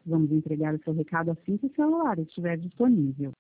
Vamos entregar o seu recado assim que o celular estiver disponível.